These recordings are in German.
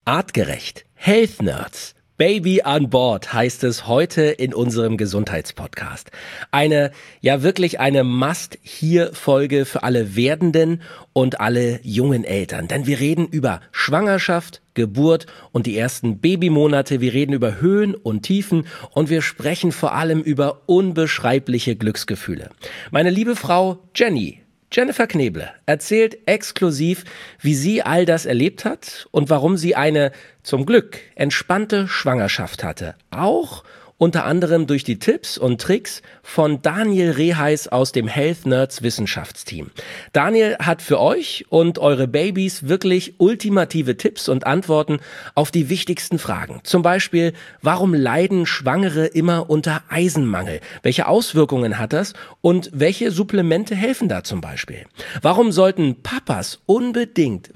Artgerecht. Health Nerds. Baby on Board heißt es heute in unserem Gesundheitspodcast. Wirklich eine Must-Hear-Folge für alle werdenden und alle jungen Eltern. Denn wir reden über Schwangerschaft, Geburt und die ersten Babymonate. Wir reden über Höhen und Tiefen und wir sprechen vor allem über unbeschreibliche Glücksgefühle. Meine liebe Frau Jennifer Kneble erzählt exklusiv, wie sie all das erlebt hat und warum sie eine, zum Glück, entspannte Schwangerschaft hatte. Auch unter anderem durch die Tipps und Tricks von Daniel Reheis aus dem Health Nerds Wissenschaftsteam. Daniel hat für euch und eure Babys wirklich ultimative Tipps und Antworten auf die wichtigsten Fragen. Zum Beispiel, warum leiden Schwangere immer unter Eisenmangel? Welche Auswirkungen hat das und welche Supplemente helfen da zum Beispiel? Warum sollten Papas unbedingt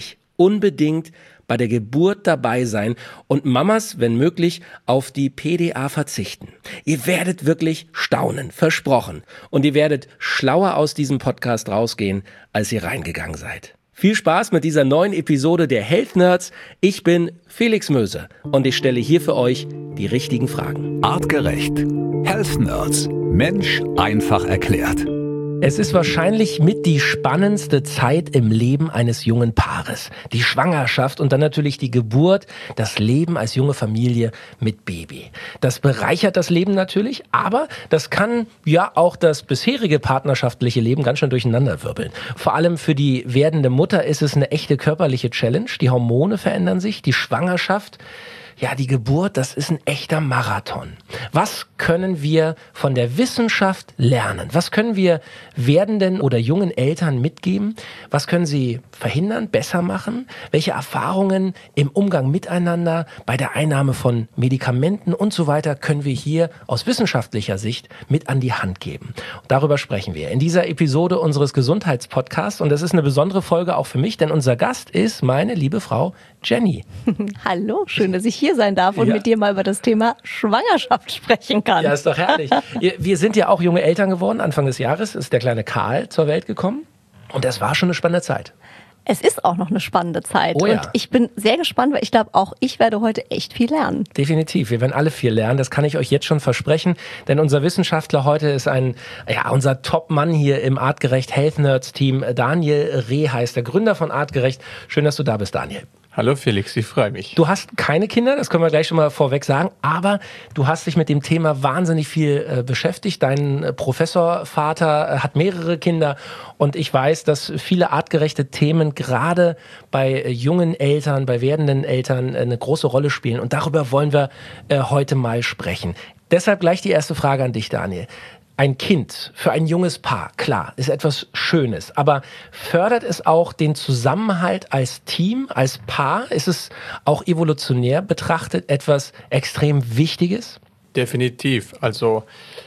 bei der Geburt dabei sein und Mamas, wenn möglich, auf die PDA verzichten? Ihr werdet wirklich staunen, versprochen. Und ihr werdet schlauer aus diesem Podcast rausgehen, als ihr reingegangen seid. Viel Spaß mit dieser neuen Episode der Health Nerds. Ich bin Felix Möse und ich stelle hier für euch die richtigen Fragen. Artgerecht. Health Nerds. Mensch einfach erklärt. Es ist wahrscheinlich mit die spannendste Zeit im Leben eines jungen Paares. Die Schwangerschaft und dann natürlich die Geburt, das Leben als junge Familie mit Baby. Das bereichert das Leben natürlich, aber das kann ja auch das bisherige partnerschaftliche Leben ganz schön durcheinanderwirbeln. Vor allem für die werdende Mutter ist es eine echte körperliche Challenge. Die Hormone verändern sich, die Schwangerschaft, ja, die Geburt, das ist ein echter Marathon. Was können wir von der Wissenschaft lernen? Was können wir werdenden oder jungen Eltern mitgeben? Was können sie verhindern, besser machen? Welche Erfahrungen im Umgang miteinander, bei der Einnahme von Medikamenten und so weiter können wir hier aus wissenschaftlicher Sicht mit an die Hand geben? Und darüber sprechen wir in dieser Episode unseres Gesundheitspodcasts. Und das ist eine besondere Folge auch für mich, denn unser Gast ist meine liebe Frau Jenny. Hallo, schön, dass ich hier sein darf und mit dir mal über das Thema Schwangerschaft sprechen kann. Ja, ist doch herrlich. Wir sind ja auch junge Eltern geworden. Anfang des Jahres ist der kleine Karl zur Welt gekommen. Und das war schon eine spannende Zeit. Es ist auch noch eine spannende Zeit. Oh ja. Und ich bin sehr gespannt, weil ich glaube, auch ich werde heute echt viel lernen. Definitiv. Wir werden alle viel lernen. Das kann ich euch jetzt schon versprechen. Denn unser Wissenschaftler heute ist unser Top-Mann hier im Artgerecht Health Nerds Team. Daniel Reheis, der Gründer von Artgerecht. Schön, dass du da bist, Daniel. Hallo Felix, ich freue mich. Du hast keine Kinder, das können wir gleich schon mal vorweg sagen, aber du hast dich mit dem Thema wahnsinnig viel beschäftigt. Dein Professorvater hat mehrere Kinder und ich weiß, dass viele artgerechte Themen gerade bei jungen Eltern, bei werdenden Eltern eine große Rolle spielen und darüber wollen wir heute mal sprechen. Deshalb gleich die erste Frage an dich, Daniel. Ein Kind für ein junges Paar, klar, ist etwas Schönes, aber fördert es auch den Zusammenhalt als Team, als Paar? Ist es auch evolutionär betrachtet etwas extrem Wichtiges? Definitiv. Also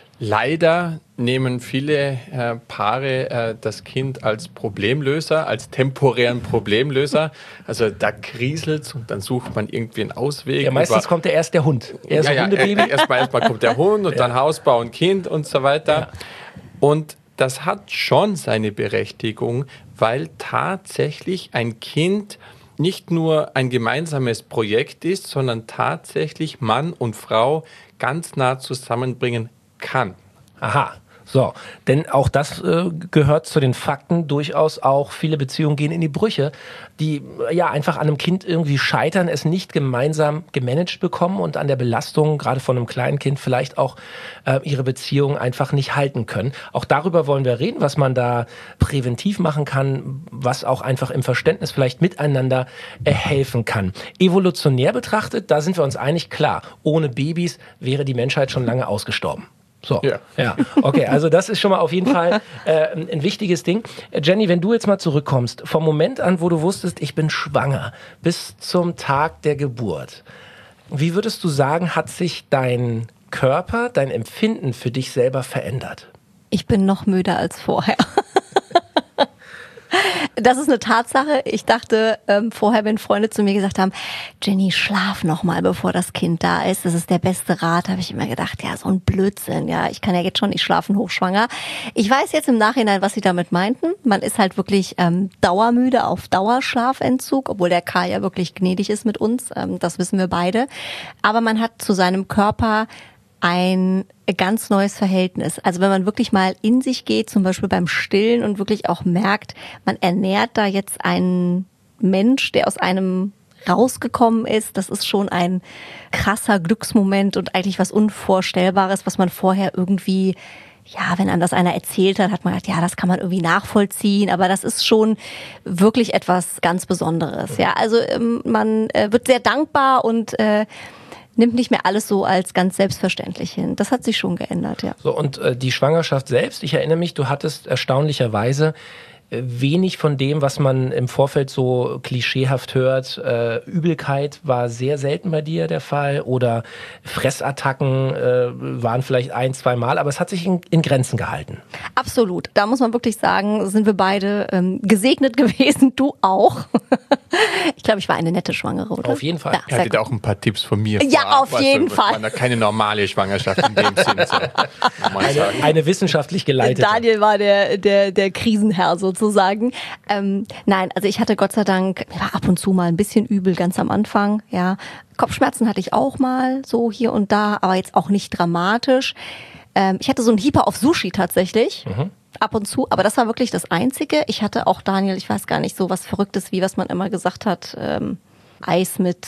leider nehmen viele Paare das Kind als Problemlöser, als temporären Problemlöser. Also da kriselt's und dann sucht man irgendwie einen Ausweg. Ja, meistens kommt ja erst der Hund. Hundebaby. Erstmal kommt der Hund und dann Haus bauen, Kind und so weiter. Ja. Und das hat schon seine Berechtigung, weil tatsächlich ein Kind nicht nur ein gemeinsames Projekt ist, sondern tatsächlich Mann und Frau ganz nah zusammenbringen kann. Aha. So, denn auch das gehört zu den Fakten durchaus auch. Viele Beziehungen gehen in die Brüche, die ja einfach an einem Kind irgendwie scheitern, es nicht gemeinsam gemanagt bekommen und an der Belastung, gerade von einem kleinen Kind, vielleicht auch ihre Beziehung einfach nicht halten können. Auch darüber wollen wir reden, was man da präventiv machen kann, was auch einfach im Verständnis vielleicht miteinander helfen kann. Evolutionär betrachtet, da sind wir uns einig, klar, ohne Babys wäre die Menschheit schon lange ausgestorben. So, ja, okay, also das ist schon mal auf jeden Fall ein wichtiges Ding. Jenny, wenn du jetzt mal zurückkommst, vom Moment an, wo du wusstest, ich bin schwanger, bis zum Tag der Geburt, wie würdest du sagen, hat sich dein Körper, dein Empfinden für dich selber verändert? Ich bin noch müder als vorher. Das ist eine Tatsache. Ich dachte vorher, wenn Freunde zu mir gesagt haben, Jenny, schlaf noch mal, bevor das Kind da ist. Das ist der beste Rat. Habe ich immer gedacht, ja, so ein Blödsinn. Ja, ich kann ja jetzt schon nicht schlafen, hochschwanger. Ich weiß jetzt im Nachhinein, was sie damit meinten. Man ist halt wirklich dauermüde, auf Dauerschlafentzug, obwohl der Kai ja wirklich gnädig ist mit uns. Das wissen wir beide. Aber man hat zu seinem Körper ein ganz neues Verhältnis. Also wenn man wirklich mal in sich geht, zum Beispiel beim Stillen und wirklich auch merkt, man ernährt da jetzt einen Mensch, der aus einem rausgekommen ist, das ist schon ein krasser Glücksmoment und eigentlich was Unvorstellbares, was man vorher irgendwie, ja, wenn einem das einer erzählt hat, hat man gedacht, ja, das kann man irgendwie nachvollziehen, aber das ist schon wirklich etwas ganz Besonderes. Ja, also man wird sehr dankbar und nimmt nicht mehr alles so als ganz selbstverständlich hin. Das hat sich schon geändert, ja. So, und die Schwangerschaft selbst, ich erinnere mich, du hattest erstaunlicherweise wenig von dem, was man im Vorfeld so klischeehaft hört. Übelkeit war sehr selten bei dir der Fall oder Fressattacken waren vielleicht 1-2 Mal, aber es hat sich in Grenzen gehalten. Absolut. Da muss man wirklich sagen, sind wir beide gesegnet gewesen, du auch. Ich glaube, ich war eine nette Schwangere, oder? Auf jeden Fall. Ihr hattet auch ein paar Tipps von mir. Ja, auf jeden Fall. War keine normale Schwangerschaft in dem Sinne. So, eine wissenschaftlich geleitete. Daniel war der Krisenherr sozusagen. Nein, also ich hatte Gott sei Dank, mir war ab und zu mal ein bisschen übel, ganz am Anfang, ja. Kopfschmerzen hatte ich auch mal, so hier und da, aber jetzt auch nicht dramatisch. Ich hatte so einen Hieper auf Sushi tatsächlich. Ab und zu, aber das war wirklich das Einzige. Ich hatte auch, Daniel, ich weiß gar nicht, so was Verrücktes, wie was man immer gesagt hat, Eis mit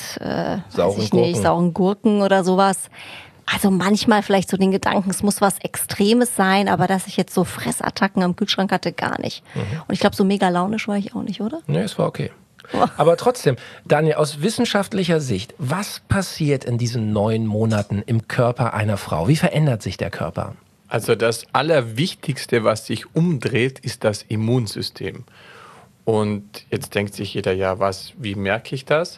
sauren Gurken oder sowas. Also manchmal vielleicht so den Gedanken, es muss was Extremes sein, aber dass ich jetzt so Fressattacken am Kühlschrank hatte, gar nicht. Und ich glaube, so mega launisch war ich auch nicht, oder? Nee, es war okay. Aber trotzdem, Daniel, aus wissenschaftlicher Sicht, was passiert in diesen 9 Monaten im Körper einer Frau? Wie verändert sich der Körper? Also das Allerwichtigste, was sich umdreht, ist das Immunsystem. Und jetzt denkt sich jeder, ja, wie merke ich das?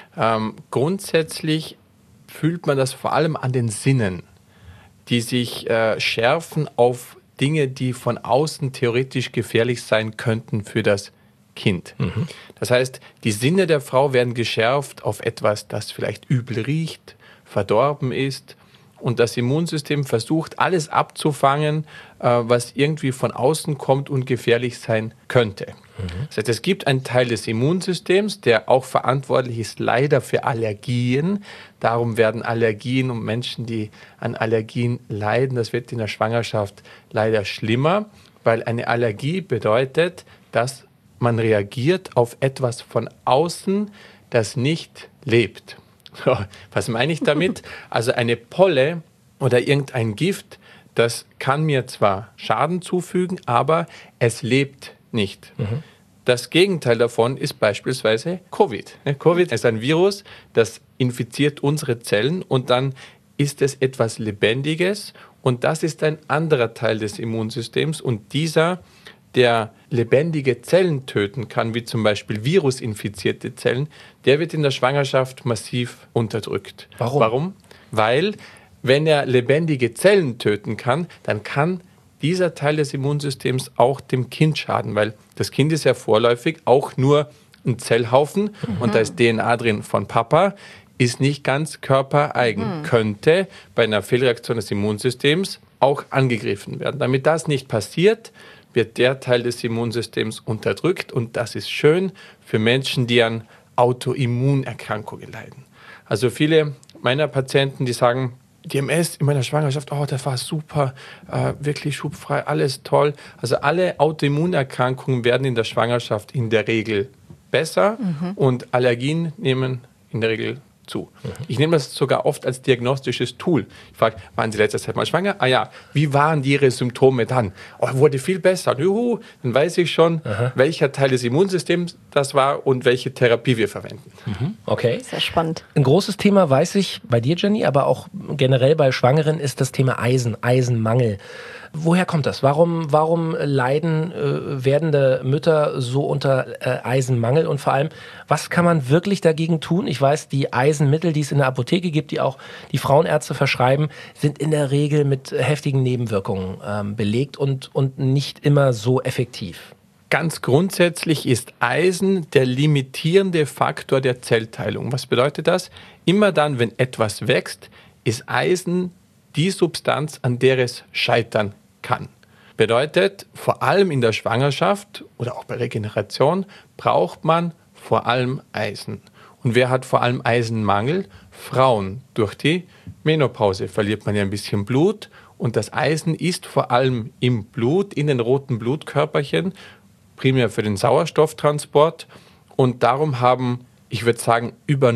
Grundsätzlich fühlt man das vor allem an den Sinnen, die sich schärfen auf Dinge, die von außen theoretisch gefährlich sein könnten für das Kind. Das heißt, die Sinne der Frau werden geschärft auf etwas, das vielleicht übel riecht, verdorben ist. Und das Immunsystem versucht, alles abzufangen, was irgendwie von außen kommt und gefährlich sein könnte. Das heißt, es gibt einen Teil des Immunsystems, der auch verantwortlich ist, leider für Allergien. Darum werden Allergien und Menschen, die an Allergien leiden, das wird in der Schwangerschaft leider schlimmer, weil eine Allergie bedeutet, dass man reagiert auf etwas von außen, das nicht lebt. So, was meine ich damit? Also eine Polle oder irgendein Gift, das kann mir zwar Schaden zufügen, aber es lebt nicht. Das Gegenteil davon ist beispielsweise Covid. Covid ist ein Virus, das infiziert unsere Zellen und dann ist es etwas Lebendiges und das ist ein anderer Teil des Immunsystems und dieser, der lebendige Zellen töten kann, wie zum Beispiel virusinfizierte Zellen, der wird in der Schwangerschaft massiv unterdrückt. Warum? Weil, wenn er lebendige Zellen töten kann, dann kann dieser Teil des Immunsystems auch dem Kind schaden, weil das Kind ist ja vorläufig auch nur ein Zellhaufen und da ist DNA drin von Papa, ist nicht ganz körpereigen, könnte bei einer Fehlreaktion des Immunsystems auch angegriffen werden. Damit das nicht passiert, wird der Teil des Immunsystems unterdrückt und das ist schön für Menschen, die an Autoimmunerkrankungen leiden. Also viele meiner Patienten, die sagen, die MS in meiner Schwangerschaft, oh, das war super, wirklich schubfrei, alles toll. Also alle Autoimmunerkrankungen werden in der Schwangerschaft in der Regel besser und Allergien nehmen in der Regel zu. Ich nehme das sogar oft als diagnostisches Tool. Ich frage, waren Sie letzte Zeit mal schwanger? Ah ja, wie waren Ihre Symptome dann? Oh, wurde viel besser. Juhu, dann weiß ich schon, welcher Teil des Immunsystems das war und welche Therapie wir verwenden. Okay. Sehr spannend. Ein großes Thema, weiß ich, bei dir, Jenny, aber auch generell bei Schwangeren ist das Thema Eisen, Eisenmangel. Woher kommt das? Warum leiden werdende Mütter so unter Eisenmangel? Und vor allem, was kann man wirklich dagegen tun? Ich weiß, die Eisenmittel, die es in der Apotheke gibt, die auch die Frauenärzte verschreiben, sind in der Regel mit heftigen Nebenwirkungen belegt und nicht immer so effektiv. Ganz grundsätzlich ist Eisen der limitierende Faktor der Zellteilung. Was bedeutet das? Immer dann, wenn etwas wächst, ist Eisen die Substanz, an der es scheitern kann. Bedeutet, vor allem in der Schwangerschaft oder auch bei Regeneration braucht man vor allem Eisen. Und wer hat vor allem Eisenmangel? Frauen. Durch die Menopause verliert man ja ein bisschen Blut und das Eisen ist vor allem im Blut, in den roten Blutkörperchen, primär für den Sauerstofftransport. Und darum haben, ich würde sagen, über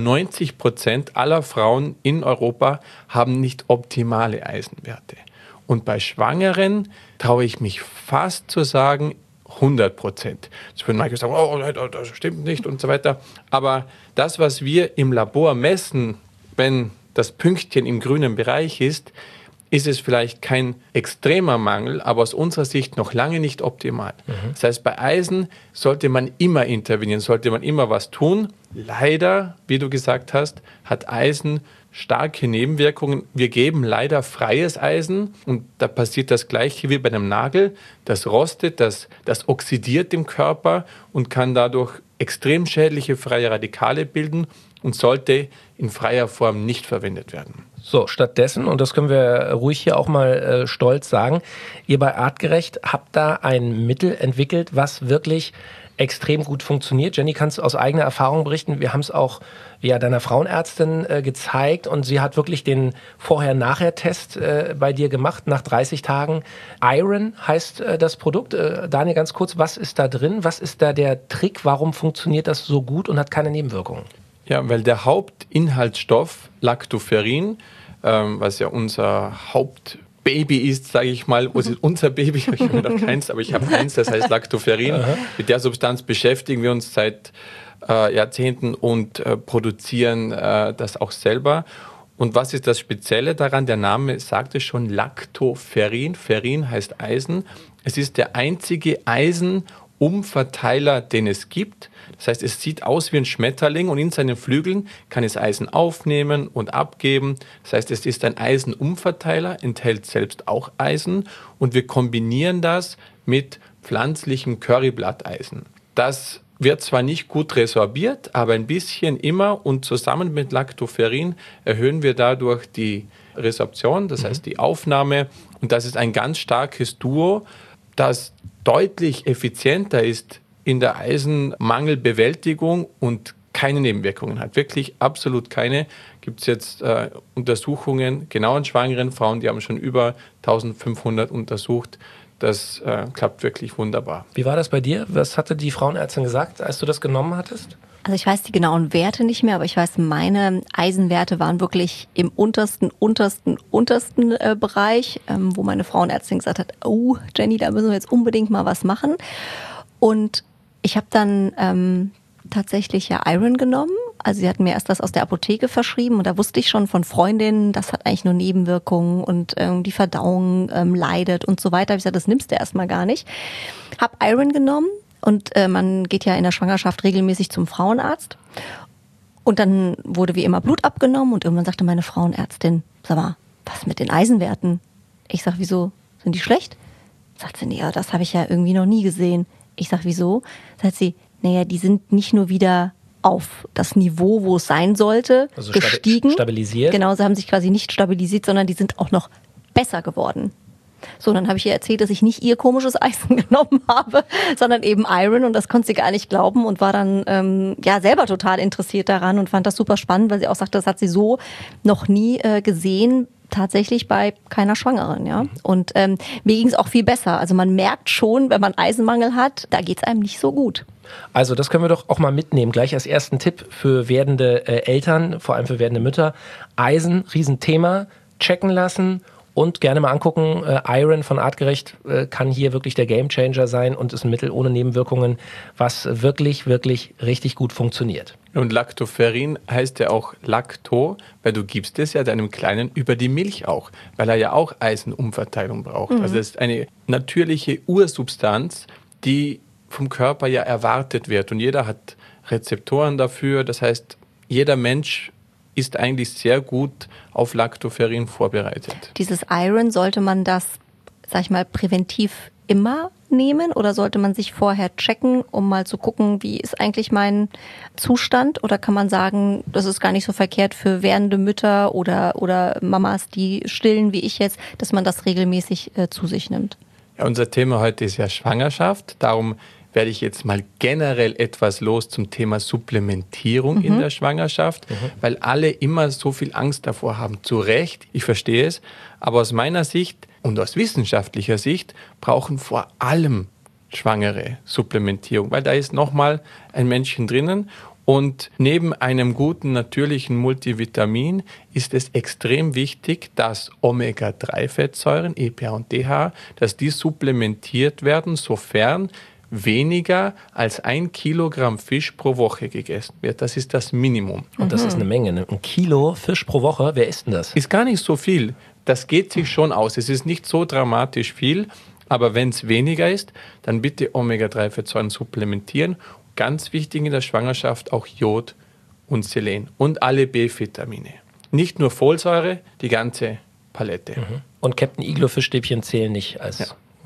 90% aller Frauen in Europa haben nicht optimale Eisenwerte. Und bei Schwangeren traue ich mich fast zu sagen, 100%. Jetzt würden manche sagen, oh, das stimmt nicht und so weiter. Aber das, was wir im Labor messen, wenn das Pünktchen im grünen Bereich ist es vielleicht kein extremer Mangel, aber aus unserer Sicht noch lange nicht optimal. Das heißt, bei Eisen sollte man immer intervenieren, sollte man immer was tun. Leider, wie du gesagt hast, hat Eisen starke Nebenwirkungen. Wir geben leider freies Eisen und da passiert das Gleiche wie bei einem Nagel. Das rostet, das oxidiert im Körper und kann dadurch extrem schädliche freie Radikale bilden und sollte in freier Form nicht verwendet werden. So, stattdessen, und das können wir ruhig hier auch mal stolz sagen, ihr bei Artgerecht habt da ein Mittel entwickelt, was wirklich extrem gut funktioniert. Jenny, kannst du aus eigener Erfahrung berichten? Wir haben es auch deiner Frauenärztin gezeigt und sie hat wirklich den Vorher-Nachher-Test bei dir gemacht, nach 30 Tagen. Iron heißt das Produkt. Daniel, ganz kurz, was ist da drin? Was ist da der Trick? Warum funktioniert das so gut und hat keine Nebenwirkungen? Ja, weil der Hauptinhaltsstoff Lactoferrin, was ja unser Hauptbaby ist, sage ich mal, was ist unser Baby? Ich habe noch keins, aber ich habe eins, das heißt Lactoferrin. Mit der Substanz beschäftigen wir uns seit Jahrzehnten und produzieren das auch selber. Und was ist das Spezielle daran? Der Name sagt es schon, Lactoferrin. Ferrin heißt Eisen. Es ist der einzige Eisenumverteiler, den es gibt. Das heißt, es sieht aus wie ein Schmetterling und in seinen Flügeln kann es Eisen aufnehmen und abgeben. Das heißt, es ist ein Eisenumverteiler, enthält selbst auch Eisen und wir kombinieren das mit pflanzlichem Curryblatteisen. Das wird zwar nicht gut resorbiert, aber ein bisschen immer und zusammen mit Lactoferrin erhöhen wir dadurch die Resorption, das heißt die Aufnahme und das ist ein ganz starkes Duo, das deutlich effizienter ist in der Eisenmangelbewältigung und keine Nebenwirkungen hat. Wirklich absolut keine. Gibt es jetzt Untersuchungen, genau an schwangeren Frauen, die haben schon über 1500 untersucht. Das klappt wirklich wunderbar. Wie war das bei dir? Was hatte die Frauenärztin gesagt, als du das genommen hattest? Also ich weiß die genauen Werte nicht mehr, aber ich weiß, meine Eisenwerte waren wirklich im untersten Bereich, wo meine Frauenärztin gesagt hat, oh Jenny, da müssen wir jetzt unbedingt mal was machen. Und ich habe dann tatsächlich Iron genommen. Also sie hat mir erst das aus der Apotheke verschrieben und da wusste ich schon von Freundinnen, das hat eigentlich nur Nebenwirkungen und die Verdauung leidet und so weiter. Ich gesagt, das nimmst du erstmal gar nicht. Hab Iron genommen und man geht ja in der Schwangerschaft regelmäßig zum Frauenarzt. Und dann wurde wie immer Blut abgenommen und irgendwann sagte meine Frauenärztin, sag mal, was mit den Eisenwerten? Ich sag, wieso, sind die schlecht? Sagt sie, nee, das habe ich ja irgendwie noch nie gesehen. Ich sag, wieso? Sagt sie, naja, die sind nicht nur wieder auf das Niveau, wo es sein sollte, also gestiegen. Stabilisiert. Genau, sie haben sich quasi nicht stabilisiert, sondern die sind auch noch besser geworden. So, dann habe ich ihr erzählt, dass ich nicht ihr komisches Eisen genommen habe, sondern eben Iron und das konnte sie gar nicht glauben und war dann selber total interessiert daran und fand das super spannend, weil sie auch sagte, das hat sie so noch nie gesehen, tatsächlich bei keiner Schwangeren, ja. Und mir ging es auch viel besser. Also man merkt schon, wenn man Eisenmangel hat, da geht es einem nicht so gut. Also das können wir doch auch mal mitnehmen, gleich als ersten Tipp für werdende Eltern, vor allem für werdende Mütter. Eisen, Riesenthema, checken lassen und gerne mal angucken. Iron von Artgerecht kann hier wirklich der Gamechanger sein und ist ein Mittel ohne Nebenwirkungen, was wirklich, wirklich richtig gut funktioniert. Und Lactoferrin heißt ja auch Lacto, weil du gibst es ja deinem Kleinen über die Milch auch, weil er ja auch Eisenumverteilung braucht. Also es ist eine natürliche Ursubstanz, die vom Körper ja erwartet wird und jeder hat Rezeptoren dafür. Das heißt, jeder Mensch ist eigentlich sehr gut auf Lactoferrin vorbereitet. Dieses Iron, sollte man das, sag ich mal, präventiv immer nehmen oder sollte man sich vorher checken, um mal zu gucken, wie ist eigentlich mein Zustand? Oder kann man sagen, das ist gar nicht so verkehrt für werdende Mütter oder Mamas, die stillen wie ich jetzt, dass man das regelmäßig zu sich nimmt? Ja, unser Thema heute ist ja Schwangerschaft. Darum werde ich jetzt mal generell etwas los zum Thema Supplementierung in der Schwangerschaft, weil alle immer so viel Angst davor haben. Zu Recht, ich verstehe es, aber aus meiner Sicht und aus wissenschaftlicher Sicht brauchen vor allem Schwangere Supplementierung, weil da ist nochmal ein Männchen drinnen. Und neben einem guten natürlichen Multivitamin ist es extrem wichtig, dass Omega-3-Fettsäuren, EPA und DHA, dass die supplementiert werden, sofern weniger als 1 Kilogramm Fisch pro Woche gegessen wird. Das ist das Minimum. Und das ist eine Menge, ne? 1 Kilo Fisch pro Woche, wer isst denn das? Ist gar nicht so viel. Das geht sich schon aus. Es ist nicht so dramatisch viel, aber wenn es weniger ist, dann bitte Omega-3-Fettsäuren supplementieren. Ganz wichtig in der Schwangerschaft auch Jod und Selen und alle B-Vitamine. Nicht nur Folsäure, die ganze Palette. Und Captain Iglo Fischstäbchen zählen nicht als... Ja.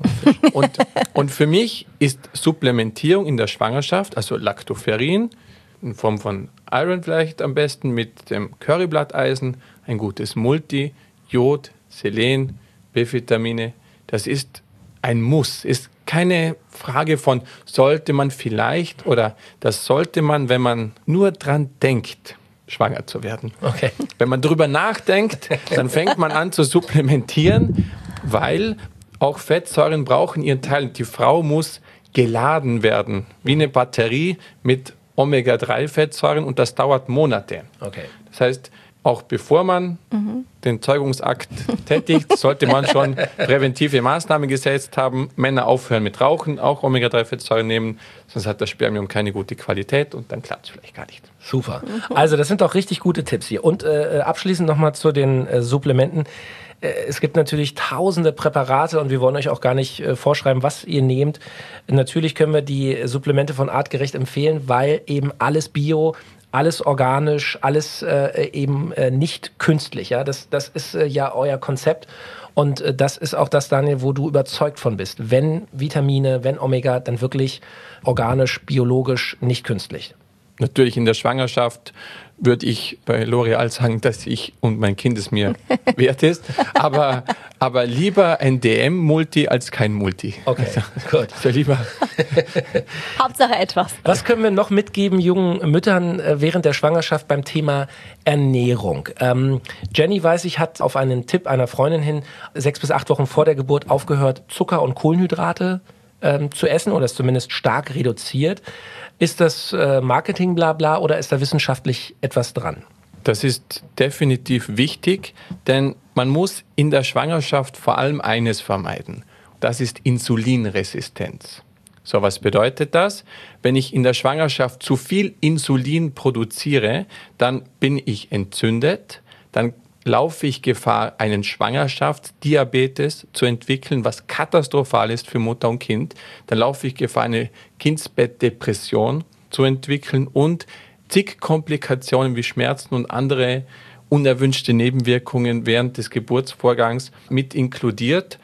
Und für mich ist Supplementierung in der Schwangerschaft, also Lactoferrin, in Form von Iron vielleicht am besten, mit dem Curryblatteisen, ein gutes Multi, Jod, Selen, B-Vitamine, das ist ein Muss, ist keine Frage von, sollte man vielleicht oder das sollte man, wenn man nur dran denkt, schwanger zu werden. Okay. Wenn man darüber nachdenkt, dann fängt man an zu supplementieren, weil auch Fettsäuren brauchen ihren Teil. Die Frau muss geladen werden, wie eine Batterie mit Omega-3-Fettsäuren und das dauert Monate. Okay. Das heißt, auch bevor man den Zeugungsakt tätigt, sollte man schon präventive Maßnahmen gesetzt haben. Männer aufhören mit Rauchen, auch Omega-3-Fettsäuren nehmen, sonst hat das Spermium keine gute Qualität und dann klappt es vielleicht gar nicht. Super. Also das sind doch richtig gute Tipps hier. Und abschließend nochmal zu den Supplementen. Es gibt natürlich tausende Präparate und wir wollen euch auch gar nicht vorschreiben, was ihr nehmt. Natürlich können wir die Supplemente von Artgerecht empfehlen, weil eben alles bio, alles organisch, alles eben nicht künstlich. Ja? Das ist ja euer Konzept und das ist auch das, Daniel, wo du überzeugt von bist. Wenn Vitamine, wenn Omega, dann wirklich organisch, biologisch, nicht künstlich. Natürlich in der Schwangerschaft würde ich bei L'Oreal sagen, dass ich und mein Kind es mir wert ist. Aber lieber ein DM-Multi als kein Multi. Okay, gut. So lieber. Hauptsache etwas. Was können wir noch mitgeben jungen Müttern während der Schwangerschaft beim Thema Ernährung? Jenny, weiß ich, hat auf einen Tipp einer Freundin hin 6 bis 8 Wochen vor der Geburt aufgehört, Zucker und Kohlenhydrate zu essen oder ist zumindest stark reduziert. Ist das Marketing blabla oder ist da wissenschaftlich etwas dran? Das ist definitiv wichtig, denn man muss in der Schwangerschaft vor allem eines vermeiden. Das ist Insulinresistenz. So, was bedeutet das? Wenn ich in der Schwangerschaft zu viel Insulin produziere, dann bin ich entzündet, dann laufe ich Gefahr, einen Schwangerschaftsdiabetes zu entwickeln, was katastrophal ist für Mutter und Kind. Dann laufe ich Gefahr, eine Kindsbettdepression zu entwickeln und zig Komplikationen wie Schmerzen und andere unerwünschte Nebenwirkungen während des Geburtsvorgangs mit inkludiert.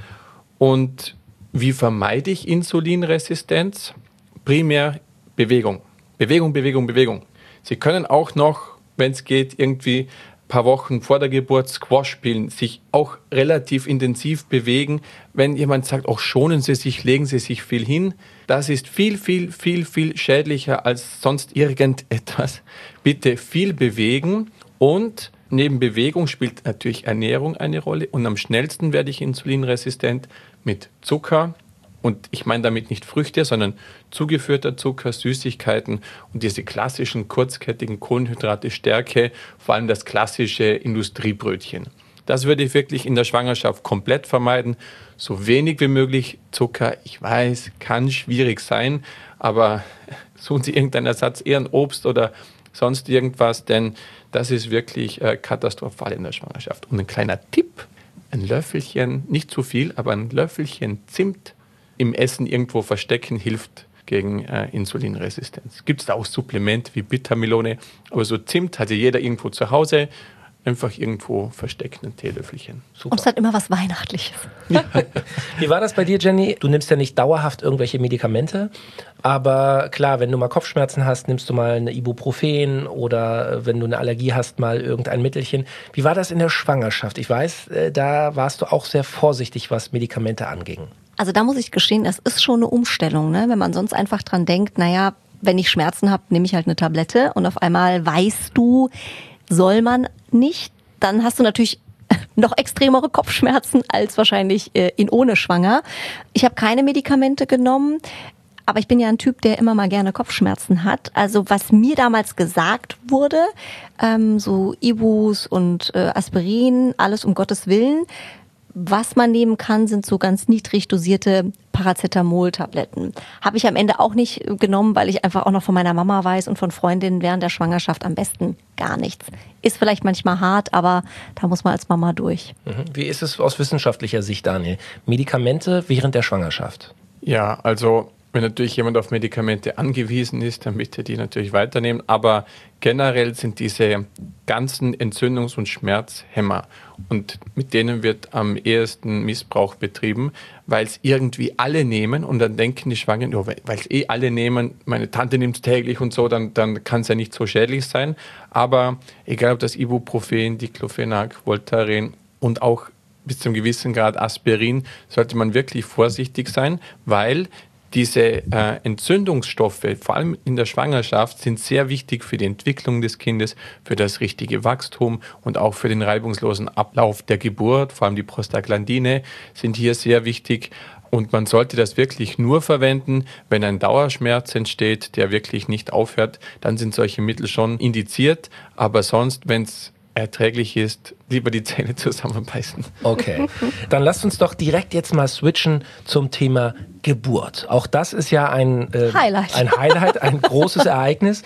Und wie vermeide ich Insulinresistenz? Primär Bewegung. Bewegung, Bewegung, Bewegung. Sie können auch noch, wenn es geht, irgendwie paar Wochen vor der Geburt Squash spielen, sich auch relativ intensiv bewegen. Wenn jemand sagt, auch schonen Sie sich, legen Sie sich viel hin, das ist viel, viel, viel, viel schädlicher als sonst irgendetwas. Bitte viel bewegen und neben Bewegung spielt natürlich Ernährung eine Rolle und am schnellsten werde ich insulinresistent mit Zucker. Und ich meine damit nicht Früchte, sondern zugeführter Zucker, Süßigkeiten und diese klassischen kurzkettigen Kohlenhydrate, Stärke, vor allem das klassische Industriebrötchen. Das würde ich wirklich in der Schwangerschaft komplett vermeiden. So wenig wie möglich Zucker, ich weiß, kann schwierig sein, aber suchen Sie irgendeinen Ersatz, eher ein Obst oder sonst irgendwas, denn das ist wirklich katastrophal in der Schwangerschaft. Und ein kleiner Tipp, ein Löffelchen, nicht zu viel, aber ein Löffelchen Zimt im Essen irgendwo verstecken hilft gegen Insulinresistenz. Gibt es da auch Supplemente wie Bittermelone, aber so Zimt hat ja jeder irgendwo zu Hause, einfach irgendwo versteckt, ein Teelöffelchen. Super. Und es hat immer was Weihnachtliches. Wie war das bei dir, Jenny? Du nimmst ja nicht dauerhaft irgendwelche Medikamente, aber klar, wenn du mal Kopfschmerzen hast, nimmst du mal eine Ibuprofen oder wenn du eine Allergie hast, mal irgendein Mittelchen. Wie war das in der Schwangerschaft? Ich weiß, da warst du auch sehr vorsichtig, was Medikamente anging. Also da muss ich gestehen, das ist schon eine Umstellung, ne? Wenn man sonst einfach dran denkt, naja, wenn ich Schmerzen habe, nehme ich halt eine Tablette und auf einmal weißt du, soll man nicht, dann hast du natürlich noch extremere Kopfschmerzen als wahrscheinlich in ohne schwanger. Ich habe keine Medikamente genommen, aber ich bin ja ein Typ, der immer mal gerne Kopfschmerzen hat. Also was mir damals gesagt wurde, so Ibus und Aspirin, alles um Gottes Willen. Was man nehmen kann, sind so ganz niedrig dosierte Paracetamol-Tabletten. Habe ich am Ende auch nicht genommen, weil ich einfach auch noch von meiner Mama weiß und von Freundinnen während der Schwangerschaft am besten gar nichts. Ist vielleicht manchmal hart, aber da muss man als Mama durch. Wie ist es aus wissenschaftlicher Sicht, Daniel? Medikamente während der Schwangerschaft? Ja, also wenn natürlich jemand auf Medikamente angewiesen ist, dann bitte die natürlich weiternehmen. Aber generell sind diese ganzen Entzündungs- und Schmerzhemmer und mit denen wird am ehesten Missbrauch betrieben, weil es irgendwie alle nehmen und dann denken die Schwangeren, ja, weil es alle nehmen, meine Tante nimmt es täglich und so, dann kann es ja nicht so schädlich sein. Aber egal ob das Ibuprofen, Diclofenac, Voltaren und auch bis zum gewissen Grad Aspirin, sollte man wirklich vorsichtig sein, weil diese Entzündungsstoffe, vor allem in der Schwangerschaft, sind sehr wichtig für die Entwicklung des Kindes, für das richtige Wachstum und auch für den reibungslosen Ablauf der Geburt. Vor allem die Prostaglandine sind hier sehr wichtig. Und man sollte das wirklich nur verwenden, wenn ein Dauerschmerz entsteht, der wirklich nicht aufhört. Dann sind solche Mittel schon indiziert. Aber sonst, wenn es erträglich ist, lieber die Zähne zusammenbeißen. Okay, dann lasst uns doch direkt jetzt mal switchen zum Thema Geburt. Auch das ist ja ein Highlight, ein großes Ereignis.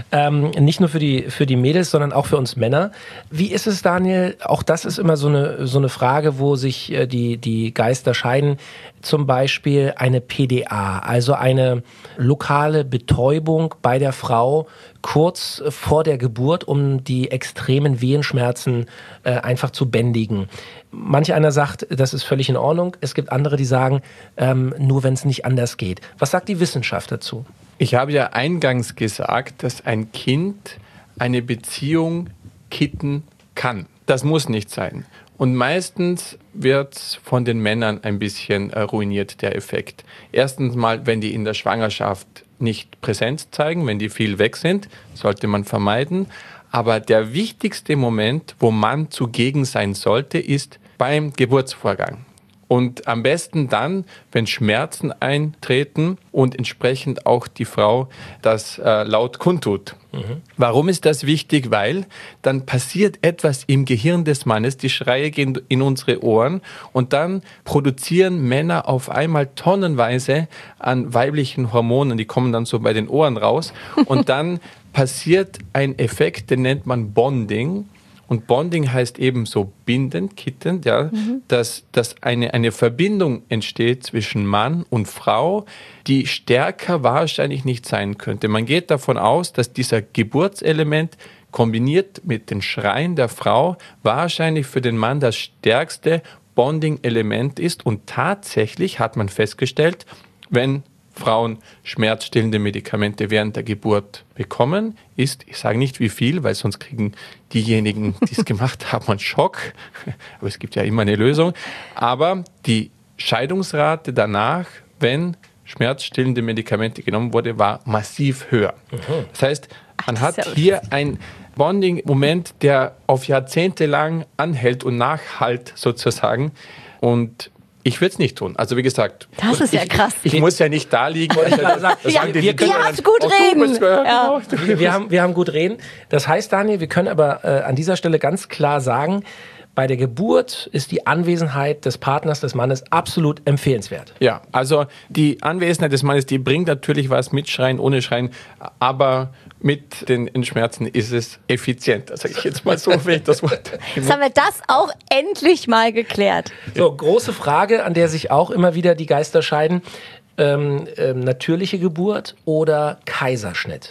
Nicht nur für die Mädels, sondern auch für uns Männer. Wie ist es, Daniel? Auch das ist immer so eine Frage, wo sich die Geister scheiden. Zum Beispiel eine PDA, also eine lokale Betäubung bei der Frau kurz vor der Geburt, um die extremen Wehenschmerzen einfach zu bändigen. Manch einer sagt, das ist völlig in Ordnung. Es gibt andere, die sagen, nur wenn es nicht anders geht. Was sagt die Wissenschaft dazu? Ich habe ja eingangs gesagt, dass ein Kind eine Beziehung kitten kann. Das muss nicht sein. Und meistens wird von den Männern ein bisschen ruiniert, der Effekt. Erstens mal, wenn die in der Schwangerschaft nicht Präsenz zeigen, wenn die viel weg sind, sollte man vermeiden. Aber der wichtigste Moment, wo man zugegen sein sollte, ist beim Geburtsvorgang. Und am besten dann, wenn Schmerzen eintreten und entsprechend auch die Frau das laut kundtut. Warum ist das wichtig? Weil dann passiert etwas im Gehirn des Mannes, die Schreie gehen in unsere Ohren und dann produzieren Männer auf einmal tonnenweise an weiblichen Hormonen, die kommen dann so bei den Ohren raus und dann passiert ein Effekt, den nennt man Bonding. Und Bonding heißt eben so binden, kitten, ja, dass eine Verbindung entsteht zwischen Mann und Frau, die stärker wahrscheinlich nicht sein könnte. Man geht davon aus, dass dieser Geburtselement kombiniert mit den Schreien der Frau wahrscheinlich für den Mann das stärkste Bonding-Element ist. Und tatsächlich hat man festgestellt, wenn Frauen schmerzstillende Medikamente während der Geburt bekommen, ich sage nicht wie viel, weil sonst kriegen diejenigen, die es gemacht haben, einen Schock. Aber es gibt ja immer eine Lösung. Aber die Scheidungsrate danach, wenn schmerzstillende Medikamente genommen wurde, war massiv höher. Das heißt, man hat hier ein Bonding-Moment, der auf Jahrzehnte lang anhält und nachhalt sozusagen. Und ich würde es nicht tun. Also wie gesagt, das ist ja krass. Ich muss ja nicht da liegen. Wir habt gut reden. Ja. Wir haben gut reden. Das heißt, Daniel, wir können aber an dieser Stelle ganz klar sagen, bei der Geburt ist die Anwesenheit des Partners, des Mannes absolut empfehlenswert. Ja, also die Anwesenheit des Mannes, die bringt natürlich was mit Schreien, ohne Schreien, aber mit den Schmerzen ist es effizient. Das sage ich jetzt mal so, wenn ich das Wort. Jetzt haben wir das auch endlich mal geklärt. So, große Frage, an der sich auch immer wieder die Geister scheiden. Natürliche Geburt oder Kaiserschnitt?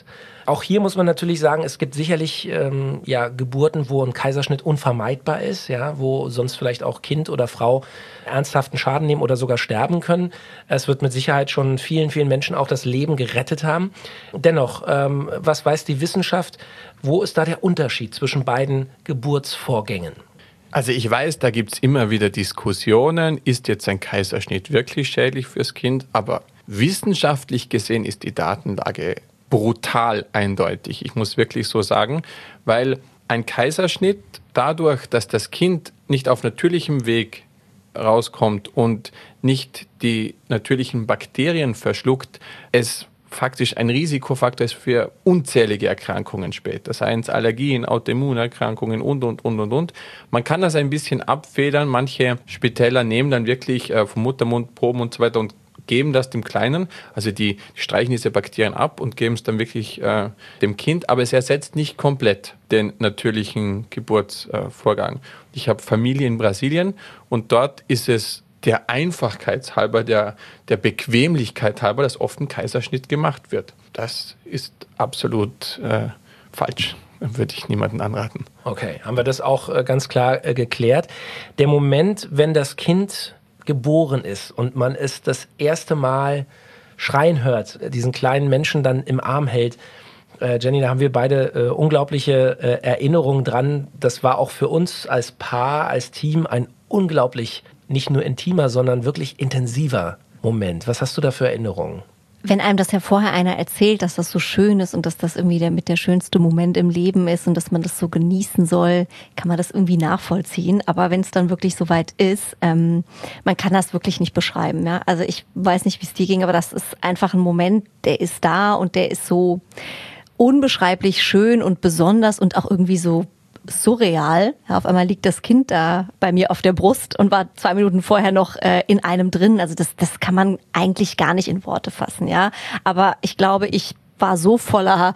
Auch hier muss man natürlich sagen, es gibt sicherlich Geburten, wo ein Kaiserschnitt unvermeidbar ist, ja, wo sonst vielleicht auch Kind oder Frau ernsthaften Schaden nehmen oder sogar sterben können. Es wird mit Sicherheit schon vielen, vielen Menschen auch das Leben gerettet haben. Dennoch, was weiß die Wissenschaft? Wo ist da der Unterschied zwischen beiden Geburtsvorgängen? Also ich weiß, da gibt es immer wieder Diskussionen, ist jetzt ein Kaiserschnitt wirklich schädlich fürs Kind? Aber wissenschaftlich gesehen ist die Datenlage brutal eindeutig. Ich muss wirklich so sagen, weil ein Kaiserschnitt dadurch, dass das Kind nicht auf natürlichem Weg rauskommt und nicht die natürlichen Bakterien verschluckt, es faktisch ein Risikofaktor ist für unzählige Erkrankungen später, seien es Allergien, Autoimmunerkrankungen und. Man kann das ein bisschen abfedern. Manche Spitäler nehmen dann wirklich vom Muttermund Proben und so weiter und geben das dem Kleinen, also die streichen diese Bakterien ab und geben es dann wirklich dem Kind, aber es ersetzt nicht komplett den natürlichen Geburtsvorgang. Ich habe Familie in Brasilien und dort ist es der Einfachkeit halber, der Bequemlichkeit halber, dass oft ein Kaiserschnitt gemacht wird. Das ist absolut falsch. Würde ich niemandem anraten. Okay, haben wir das auch ganz klar geklärt. Der Moment, wenn das Kind geboren ist und man es das erste Mal schreien hört, diesen kleinen Menschen dann im Arm hält, Jenny, da haben wir beide unglaubliche Erinnerungen dran. Das war auch für uns als Paar, als Team ein unglaublich, nicht nur intimer, sondern wirklich intensiver Moment. Was hast du da für Erinnerungen? Wenn einem das ja vorher einer erzählt, dass das so schön ist und dass das irgendwie der schönste Moment im Leben ist und dass man das so genießen soll, kann man das irgendwie nachvollziehen. Aber wenn es dann wirklich so weit ist, man kann das wirklich nicht beschreiben. Ja? Also ich weiß nicht, wie es dir ging, aber das ist einfach ein Moment, der ist da und der ist so unbeschreiblich schön und besonders und auch irgendwie so surreal. Ja, auf einmal liegt das Kind da bei mir auf der Brust und war 2 Minuten vorher noch in einem drin. Also das kann man eigentlich gar nicht in Worte fassen, ja. Aber ich glaube, ich war so voller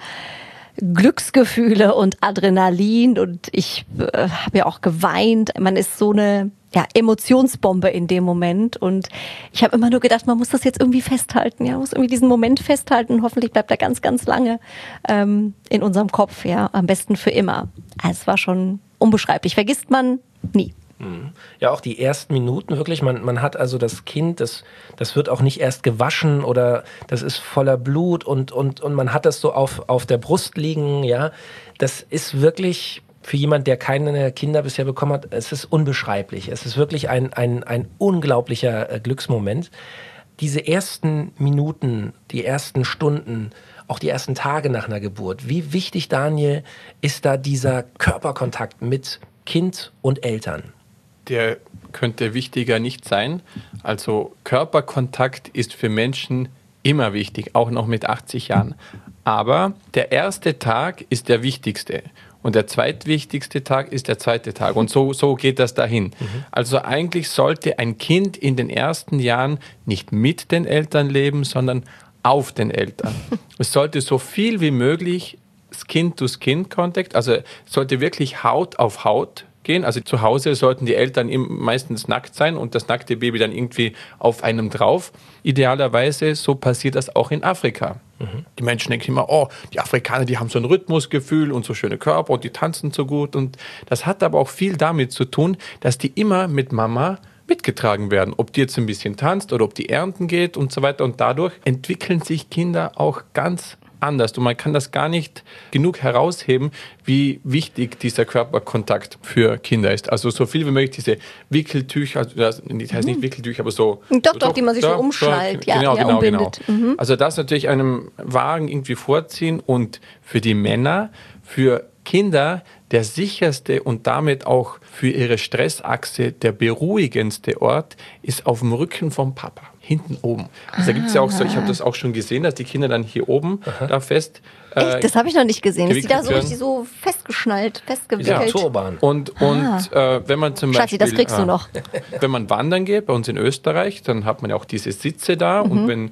Glücksgefühle und Adrenalin und ich habe ja auch geweint. Man ist so eine Emotionsbombe in dem Moment und ich habe immer nur gedacht, man muss das jetzt irgendwie festhalten, ja, man muss irgendwie diesen Moment festhalten und hoffentlich bleibt er ganz, ganz lange in unserem Kopf, ja, am besten für immer. Also es war schon unbeschreiblich, vergisst man nie. Ja, auch die ersten Minuten wirklich, man hat also das Kind, das wird auch nicht erst gewaschen oder das ist voller Blut und man hat das so auf der Brust liegen, ja, das ist wirklich für jemand, der keine Kinder bisher bekommen hat, es ist unbeschreiblich. Es ist wirklich ein unglaublicher Glücksmoment. Diese ersten Minuten, die ersten Stunden, auch die ersten Tage nach einer Geburt, wie wichtig, Daniel, ist da dieser Körperkontakt mit Kind und Eltern? Der könnte wichtiger nicht sein. Also Körperkontakt ist für Menschen immer wichtig, auch noch mit 80 Jahren. Aber der erste Tag ist der wichtigste. Und der zweitwichtigste Tag ist der zweite Tag. Und so geht das dahin. Also eigentlich sollte ein Kind in den ersten Jahren nicht mit den Eltern leben, sondern auf den Eltern. Es sollte so viel wie möglich Skin-to-Skin-Contact, also es sollte wirklich Haut auf Haut gehen. Also zu Hause sollten die Eltern meistens nackt sein und das nackte Baby dann irgendwie auf einem drauf. Idealerweise, so passiert das auch in Afrika. Die Menschen denken immer, oh, die Afrikaner, die haben so ein Rhythmusgefühl und so schöne Körper und die tanzen so gut. Und das hat aber auch viel damit zu tun, dass die immer mit Mama mitgetragen werden. Ob die jetzt ein bisschen tanzt oder ob die ernten geht und so weiter. Und dadurch entwickeln sich Kinder auch ganz anders. Und man kann das gar nicht genug herausheben, wie wichtig dieser Körperkontakt für Kinder ist. Also so viel wie möglich diese Wickeltücher, das heißt nicht Wickeltücher, aber so... Doch, die man sich so umschnallt. Genau. Umbindet. Also das natürlich einem Wagen irgendwie vorziehen und für die Männer, für Kinder der sicherste und damit auch für ihre Stressachse der beruhigendste Ort ist auf dem Rücken vom Papa. Hinten oben. Also da gibt es ja auch so, ich habe das auch schon gesehen, dass die Kinder dann hier oben da fest... Echt? Das habe ich noch nicht gesehen. Ist die da so richtig so festgeschnallt, festgewickelt? Ja, Turban. Und wenn man zum Beispiel... Schatzi, das kriegst du noch. Wenn man wandern geht, bei uns in Österreich, dann hat man ja auch diese Sitze da und wenn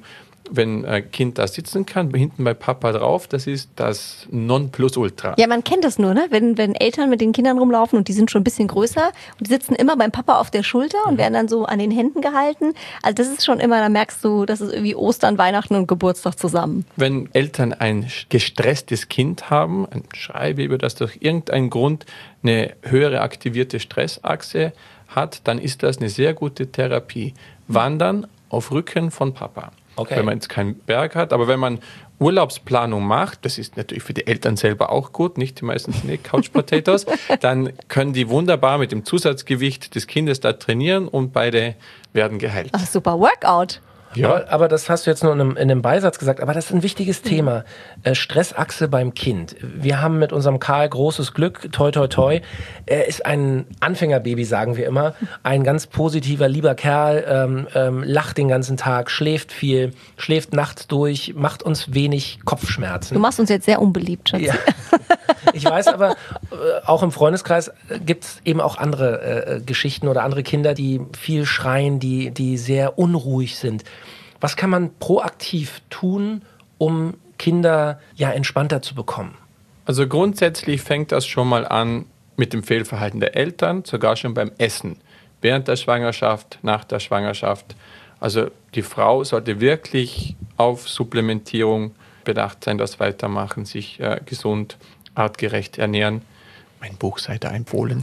wenn ein Kind da sitzen kann, hinten bei Papa drauf, das ist das Nonplusultra. Ja, man kennt das nur, ne? Wenn Eltern mit den Kindern rumlaufen und die sind schon ein bisschen größer und die sitzen immer beim Papa auf der Schulter und werden dann so an den Händen gehalten. Also das ist schon immer, da merkst du, das ist irgendwie Ostern, Weihnachten und Geburtstag zusammen. Wenn Eltern ein gestresstes Kind haben, ein Schreibaby, das durch irgendeinen Grund eine höhere aktivierte Stressachse hat, dann ist das eine sehr gute Therapie. Wandern auf Rücken von Papa. Okay. Wenn man jetzt keinen Berg hat, aber wenn man Urlaubsplanung macht, das ist natürlich für die Eltern selber auch gut, nicht die meisten sind Couch Potatoes, dann können die wunderbar mit dem Zusatzgewicht des Kindes da trainieren und beide werden geheilt. Ach, super Workout. Ja, aber das hast du jetzt nur in einem Beisatz gesagt, aber das ist ein wichtiges Thema. Stressachse beim Kind. Wir haben mit unserem Karl großes Glück, toi toi toi. Er ist ein Anfängerbaby, sagen wir immer. Ein ganz positiver, lieber Kerl, lacht den ganzen Tag, schläft viel, schläft nachts durch, macht uns wenig Kopfschmerzen. Du machst uns jetzt sehr unbeliebt, Schatzi. Ja. Ich weiß aber, auch im Freundeskreis gibt es eben auch andere Geschichten oder andere Kinder, die viel schreien, die sehr unruhig sind. Was kann man proaktiv tun, um Kinder entspannter zu bekommen? Also grundsätzlich fängt das schon mal an mit dem Fehlverhalten der Eltern, sogar schon beim Essen. Während der Schwangerschaft, nach der Schwangerschaft. Also die Frau sollte wirklich auf Supplementierung bedacht sein, das weitermachen, sich gesund, artgerecht ernähren. Mein Buch sei da empfohlen.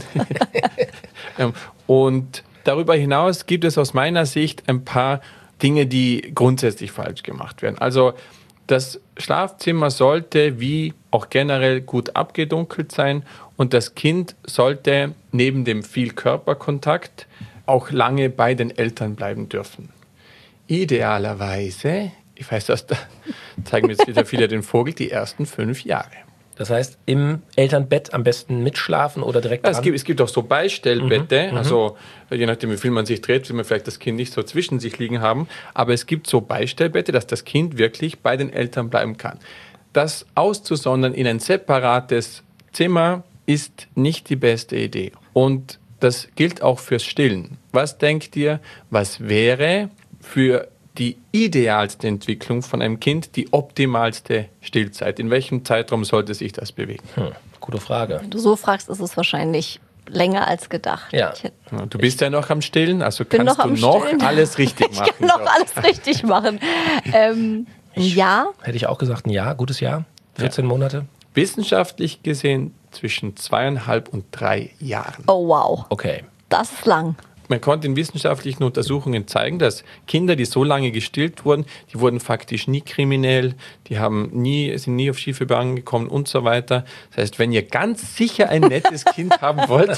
Und darüber hinaus gibt es aus meiner Sicht ein paar Dinge, die grundsätzlich falsch gemacht werden. Also das Schlafzimmer sollte wie auch generell gut abgedunkelt sein und das Kind sollte neben dem viel Körperkontakt auch lange bei den Eltern bleiben dürfen. Idealerweise, ich weiß, da zeigen mir jetzt wieder viele den Vogel, die ersten 5 Jahre. Das heißt, im Elternbett am besten mitschlafen oder direkt dran? Es gibt auch so Beistellbette, also je nachdem, wie viel man sich dreht, will man vielleicht das Kind nicht so zwischen sich liegen haben, aber es gibt so Beistellbette, dass das Kind wirklich bei den Eltern bleiben kann. Das auszusondern in ein separates Zimmer ist nicht die beste Idee. Und das gilt auch fürs Stillen. Was denkt ihr, was wäre für die idealste Entwicklung von einem Kind, die optimalste Stillzeit? In welchem Zeitraum sollte sich das bewegen? Gute Frage. Wenn du so fragst, ist es wahrscheinlich länger als gedacht. Ja. Du bist ja noch am Stillen, also bin kannst noch du am noch Stillen. alles richtig machen. Ich kann noch alles richtig machen. Ja. Hätte ich auch gesagt, ein Jahr, gutes Jahr, 14 Monate. Wissenschaftlich gesehen zwischen 2,5 und 3 Jahren. Oh wow. Okay. Das ist lang. Man konnte in wissenschaftlichen Untersuchungen zeigen, dass Kinder, die so lange gestillt wurden, die wurden faktisch nie kriminell, die sind nie auf schiefe Bahnen gekommen und so weiter. Das heißt, wenn ihr ganz sicher ein nettes Kind haben wollt,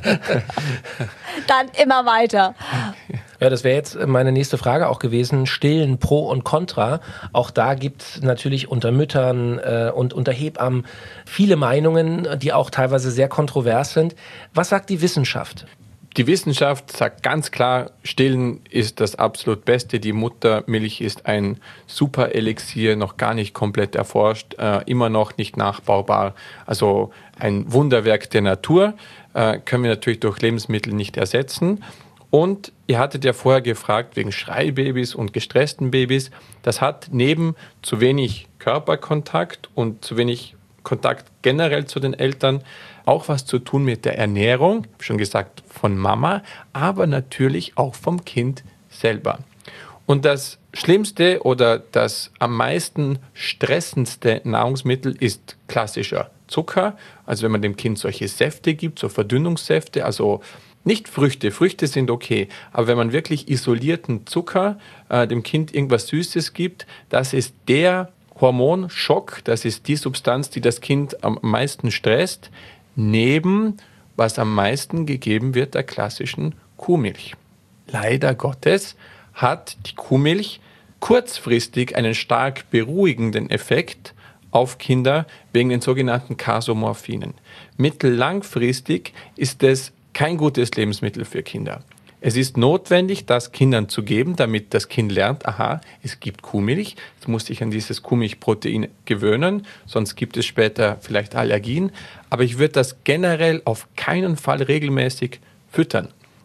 Dann immer weiter. Ja, das wäre jetzt meine nächste Frage auch gewesen. Stillen, Pro und Contra. Auch da gibt es natürlich unter Müttern und unter Hebammen viele Meinungen, die auch teilweise sehr kontrovers sind. Was sagt die Wissenschaft? die Wissenschaft sagt ganz klar, Stillen ist das absolut Beste. Die Muttermilch ist ein super Elixier, noch gar nicht komplett erforscht, immer noch nicht nachbaubar. Also ein Wunderwerk der Natur, können wir natürlich durch Lebensmittel nicht ersetzen. Und ihr hattet ja vorher gefragt wegen Schreibabys und gestressten Babys. Das hat neben zu wenig Körperkontakt und zu wenig Kontakt generell zu den Eltern auch was zu tun mit der Ernährung, schon gesagt, von Mama, aber natürlich auch vom Kind selber. Und das Schlimmste oder das am meisten stressendste Nahrungsmittel ist klassischer Zucker. Also wenn man dem Kind solche Säfte gibt, so Verdünnungssäfte, also nicht Früchte, Früchte sind okay, aber wenn man wirklich isolierten Zucker dem Kind irgendwas Süßes gibt, das ist der Hormonschock, das ist die Substanz, die das Kind am meisten stresst, neben was am meisten gegeben wird, der klassischen Kuhmilch. Leider Gottes hat die Kuhmilch kurzfristig einen stark beruhigenden Effekt auf Kinder wegen den sogenannten Casomorphinen. Mittellangfristig ist es kein gutes Lebensmittel für Kinder. Es ist notwendig, das Kindern zu geben, damit das Kind lernt, aha, es gibt Kuhmilch, jetzt muss ich an dieses Kuhmilchprotein gewöhnen, sonst gibt es später vielleicht Allergien. Aber ich würde das generell auf keinen Fall regelmäßig füttern.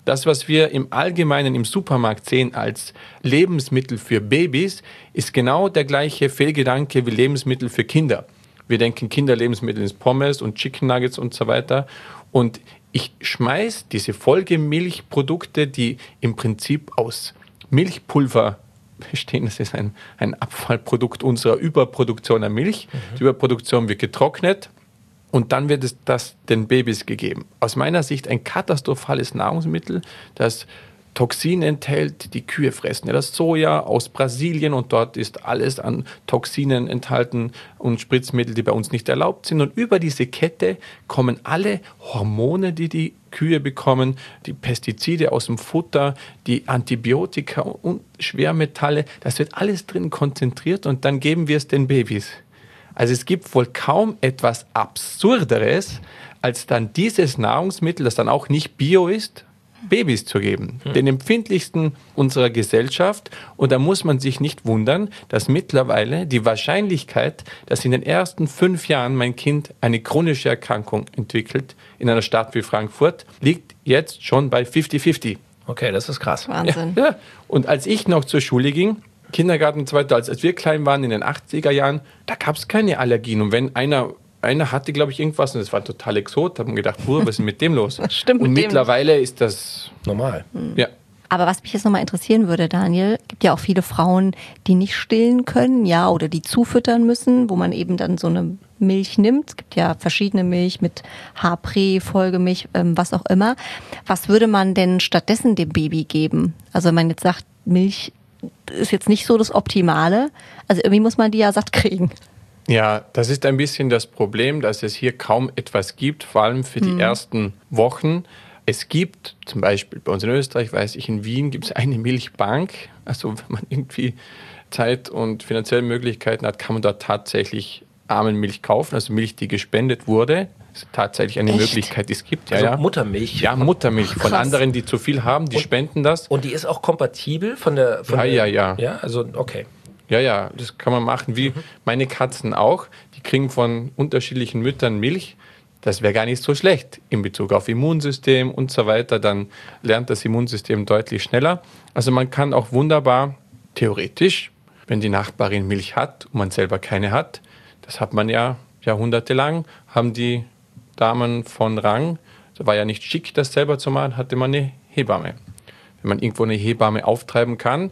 Das, was wir im Allgemeinen im Supermarkt sehen als Lebensmittel für Babys, ist genau der gleiche Fehlgedanke wie Lebensmittel für Kinder. Wir denken, Kinderlebensmittel ins Pommes und Chicken Nuggets und so weiter. Und ich schmeiß diese Folgemilchprodukte, die im Prinzip aus Milchpulver bestehen, das ist ein Abfallprodukt unserer Überproduktion an Milch. Die Überproduktion wird getrocknet und dann wird das den Babys gegeben. Aus meiner Sicht ein katastrophales Nahrungsmittel, das Toxine enthält, die Kühe fressen ja das Soja aus Brasilien und dort ist alles an Toxinen enthalten und Spritzmittel, die bei uns nicht erlaubt sind. Und über diese Kette kommen alle Hormone, die die Kühe bekommen, die Pestizide aus dem Futter, die Antibiotika und Schwermetalle. Das wird alles drin konzentriert und dann geben wir es den Babys. Also es gibt wohl kaum etwas Absurderes, als dann dieses Nahrungsmittel, das dann auch nicht bio ist, Babys zu geben, den empfindlichsten unserer Gesellschaft. Und da muss man sich nicht wundern, dass mittlerweile die Wahrscheinlichkeit, dass in den ersten 5 Jahren mein Kind eine chronische Erkrankung entwickelt, in einer Stadt wie Frankfurt, liegt jetzt schon bei 50-50. Okay, das ist krass. Wahnsinn. Ja. Und als ich noch zur Schule ging, Kindergarten und so weiter, als wir klein waren in den 80er Jahren, da gab es keine Allergien. Und wenn einer hatte, glaube ich, irgendwas und das war total exot. Da haben wir gedacht, was ist mit dem los? Stimmt, und mit mittlerweile ist das Normal. Ja. Aber was mich jetzt nochmal interessieren würde, Daniel, gibt ja auch viele Frauen, die nicht stillen können, ja, oder die zufüttern müssen, wo man eben dann so eine Milch nimmt. Es gibt ja verschiedene Milch mit Haarprä, Folgemilch, was auch immer. Was würde man denn stattdessen dem Baby geben? Also wenn man jetzt sagt, Milch ist jetzt nicht so das Optimale, also irgendwie muss man die ja satt kriegen. Ja, das ist ein bisschen das Problem, dass es hier kaum etwas gibt, vor allem für die ersten Wochen. Es gibt zum Beispiel bei uns in Österreich, weiß ich, in Wien gibt es eine Milchbank. Also wenn man irgendwie Zeit und finanzielle Möglichkeiten hat, kann man dort tatsächlich Armenmilch kaufen, also Milch, die gespendet wurde. Das ist tatsächlich eine Möglichkeit, die es gibt. Ja, Also Muttermilch. Ja, Muttermilch von Krass. anderen, die zu viel haben, die spenden das. Und die ist auch kompatibel von der... Ja. Ja, also okay. Ja, das kann man machen, wie meine Katzen auch. Die kriegen von unterschiedlichen Müttern Milch. Das wäre gar nicht so schlecht in Bezug auf Immunsystem und so weiter. Dann lernt das Immunsystem deutlich schneller. Also man kann auch wunderbar, theoretisch, wenn die Nachbarin Milch hat und man selber keine hat, das hat man ja jahrhundertelang, haben die Damen von Rang, das war ja nicht schick, das selber zu machen, hatte man eine Hebamme. Wenn man irgendwo eine Hebamme auftreiben kann,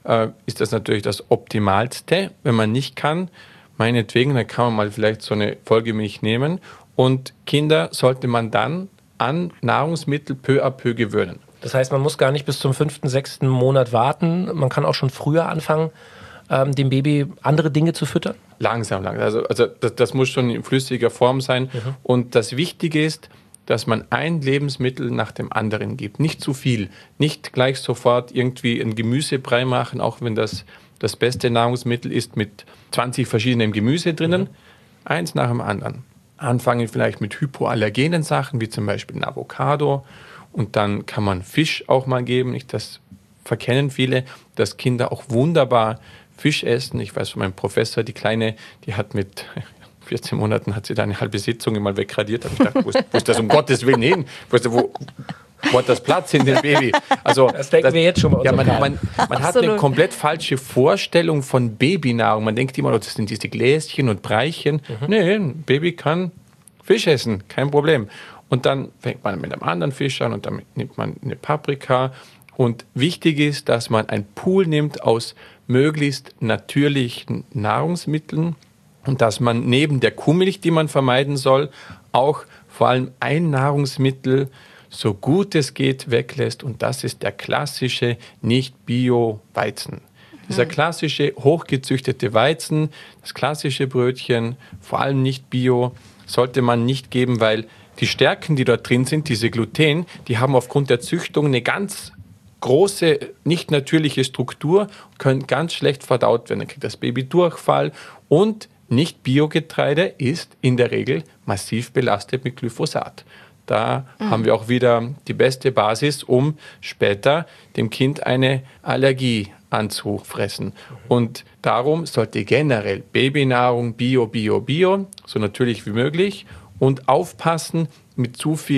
ist das natürlich das Optimalste. Wenn man nicht kann, meinetwegen, dann kann man mal vielleicht so eine Folgemilch nehmen. Und Kinder sollte man dann an Nahrungsmittel peu à peu gewöhnen. Das heißt, man muss gar nicht bis zum 5., 6. Monat warten. Man kann auch schon früher anfangen, dem Baby andere Dinge zu füttern? Langsam. Also das muss schon in flüssiger Form sein. Und das Wichtige ist, dass man ein Lebensmittel nach dem anderen gibt. Nicht zu viel. Nicht gleich sofort irgendwie einen Gemüsebrei machen, auch wenn das beste Nahrungsmittel ist mit 20 verschiedenen Gemüse drinnen. Eins nach dem anderen. Anfangen vielleicht mit hypoallergenen Sachen, wie zum Beispiel ein Avocado. Und dann kann man Fisch auch mal geben. Das verkennen viele, dass Kinder auch wunderbar Fisch essen. Ich weiß von meinem Professor, die Kleine, die hat mit 14 Monaten hat sie da eine halbe Sitzung mal wegradiert. Da habe ich gedacht, wo ist das um Gottes Willen hin? Wo hat das Platz in dem Baby? Also, Das denken wir jetzt schon mal. ja, man hat eine komplett falsche Vorstellung von Babynahrung. Man denkt immer, das sind diese Gläschen und Breichen. Nee, ein Baby kann Fisch essen, kein Problem. Und dann fängt man mit einem anderen Fisch an und dann nimmt man eine Paprika. Und wichtig ist, dass man einen Pool nimmt aus möglichst natürlichen Nahrungsmitteln und dass man neben der Kuhmilch, die man vermeiden soll, auch vor allem ein Nahrungsmittel so gut es geht weglässt und das ist der klassische Nicht-Bio-Weizen. Dieser klassische hochgezüchtete Weizen, das klassische Brötchen, vor allem nicht Bio, sollte man nicht geben, weil die Stärken, die dort drin sind, diese Gluten, die haben aufgrund der Züchtung eine ganz große, nicht natürliche Struktur, können ganz schlecht verdaut werden. Dann kriegt das Baby Durchfall und Nicht-Bio-Getreide ist in der Regel massiv belastet mit Glyphosat. Da haben wir auch wieder die beste Basis, um später dem Kind eine Allergie anzufressen. Und darum sollte generell Babynahrung Bio, so natürlich wie möglich und aufpassen mit zu viel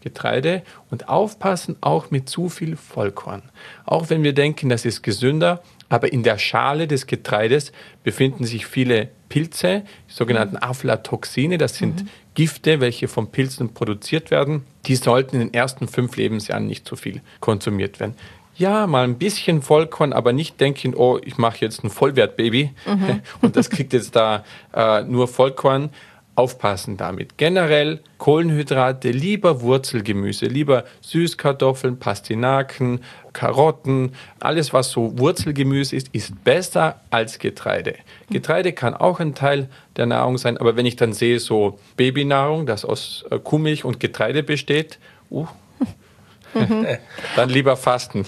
Getreide und aufpassen auch mit zu viel Vollkorn. Auch wenn wir denken, das ist gesünder, aber in der Schale des Getreides befinden sich viele Pilze, die sogenannten Aflatoxine, das sind Gifte, welche von Pilzen produziert werden. Die sollten in den ersten 5 Lebensjahren nicht zu viel konsumiert werden. Ja, mal ein bisschen Vollkorn, aber nicht denken, oh, ich mache jetzt ein Vollwertbaby und das kriegt jetzt da nur Vollkorn. Aufpassen damit. Generell Kohlenhydrate, lieber Wurzelgemüse, lieber Süßkartoffeln, Pastinaken, Karotten, alles was so Wurzelgemüse ist besser als Getreide. Getreide kann auch ein Teil der Nahrung sein, aber wenn ich dann sehe so Babynahrung, das aus Kuhmilch und Getreide besteht, dann lieber fasten.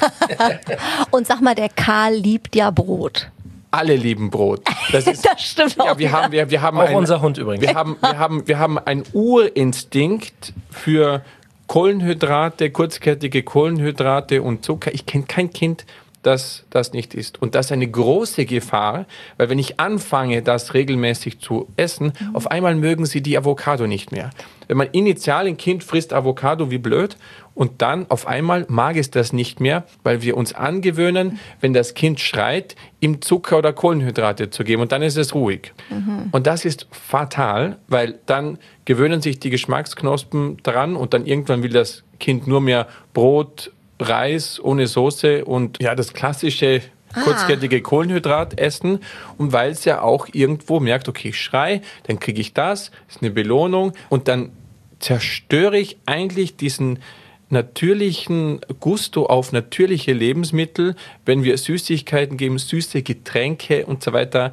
Und sag mal, der Karl liebt ja Brot. Alle lieben Brot. Das stimmt auch. Ja, wir haben auch unser Hund übrigens. Wir haben einen Urinstinkt für Kohlenhydrate, kurzkettige Kohlenhydrate und Zucker. Ich kenne kein Kind, das das nicht isst. Und das ist eine große Gefahr, weil wenn ich anfange, das regelmäßig zu essen, auf einmal mögen sie die Avocado nicht mehr. Wenn man initial ein Kind frisst Avocado wie blöd und dann auf einmal mag es das nicht mehr, weil wir uns angewöhnen, wenn das Kind schreit, ihm Zucker oder Kohlenhydrate zu geben und dann ist es ruhig. Und das ist fatal, weil dann gewöhnen sich die Geschmacksknospen dran und dann irgendwann will das Kind nur mehr Brot, Reis ohne Soße und ja, das klassische kurzkettige Kohlenhydrat essen. Und weil es ja auch irgendwo merkt, okay, ich schrei, dann kriege ich das, ist eine Belohnung. Und dann zerstöre ich eigentlich diesen natürlichen Gusto auf natürliche Lebensmittel, wenn wir Süßigkeiten geben, süße Getränke und so weiter.